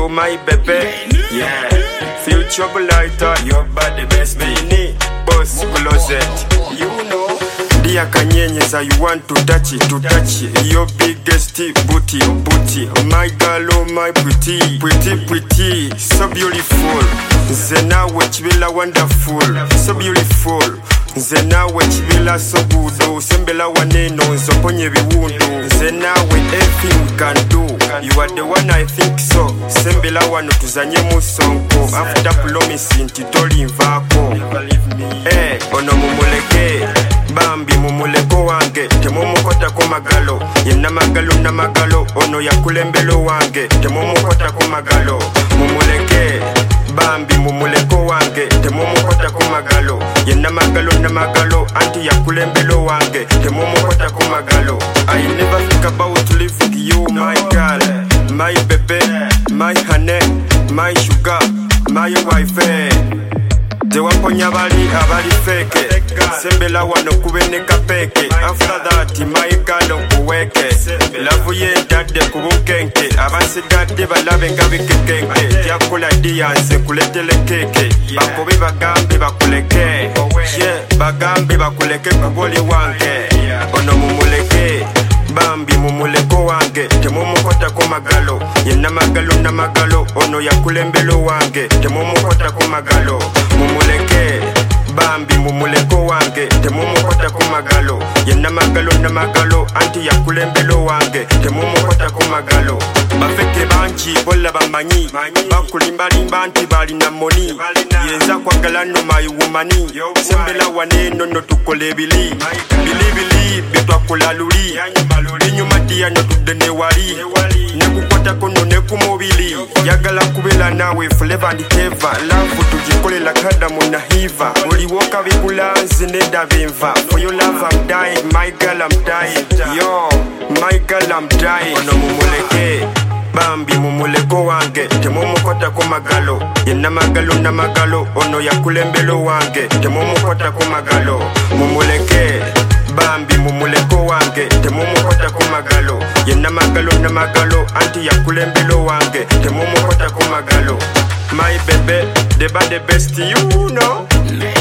you my baby. Yeah. Feel trouble lighter, your body best me. Boss closet, you know. Dear Kanyenyeza, you want to touch it, your biggest booty. My girl, oh my pretty, so beautiful. Zena wechibila wonderful, so beautiful. Zena wechibila so good, sembela waneno nzoponye biwundu. Zena with everything we can do, you are the one I think so. Sembela wano tuzanye musonko, after promising titoli mvako. Ono mumuleke, Bambi mumuleko wange, temumukota kumagalo. Yena magalo, ono yakulembelo wange, temumukota kumagalo. Mumuleke, Bambi mumuleko wange, temumukota kumagalo. Yena magalo, anti yakulembelo wange, temumukota kumagalo. I never think about living you, my girl, my baby, my honey, my sugar, my wife. Tewaponya abali feke, sembela wano kubeneka peke. After that, my girl kuweke, lavu ye dade kubukenke. Abansidade balabe ngabikekenke, yakula diyanse kuletele keke. Bakobe bagambe bakuleke, bagambe bakuleke kuboli wange. Ono mumuleke, Bambi mumuleko wange, temumukota kumagalo. Yena magalo, ono yakulembelo wange, temumukota kumagalo. Mumuleke, Bambi mumuleko wange, temumukota kumagalo. Yena magalo, anti yakulembelo wange, temumukota kumagalo. Bafeke banchi, bola bamanyi, bakulimba anti bali na moni. Yenza kwa galano my womani, sembela waneno no tukole bili. Bili, betwa kulaluli. Inyuma diya no tudene wali. Nekukwata kono nekumobili. Yagala kubela nawe forever and ever. Love tujikole la kada muna hiva. Uli woka vikulanzi neda bimva. For your love I'm dying, my girl I'm dying. Yo, my girl I'm dying. Ono mumuleke, Bambi mumuleko wange, temumukota kumagalo. Yena magalo, ono yakulembelo wange, temumukota kumagalo. Mumuleke, Bambi mumuleko wange, temumukota kumagalo. Yena magalo, anti yakulembelo wange, temumukota kumagalo. My baby, the best you know.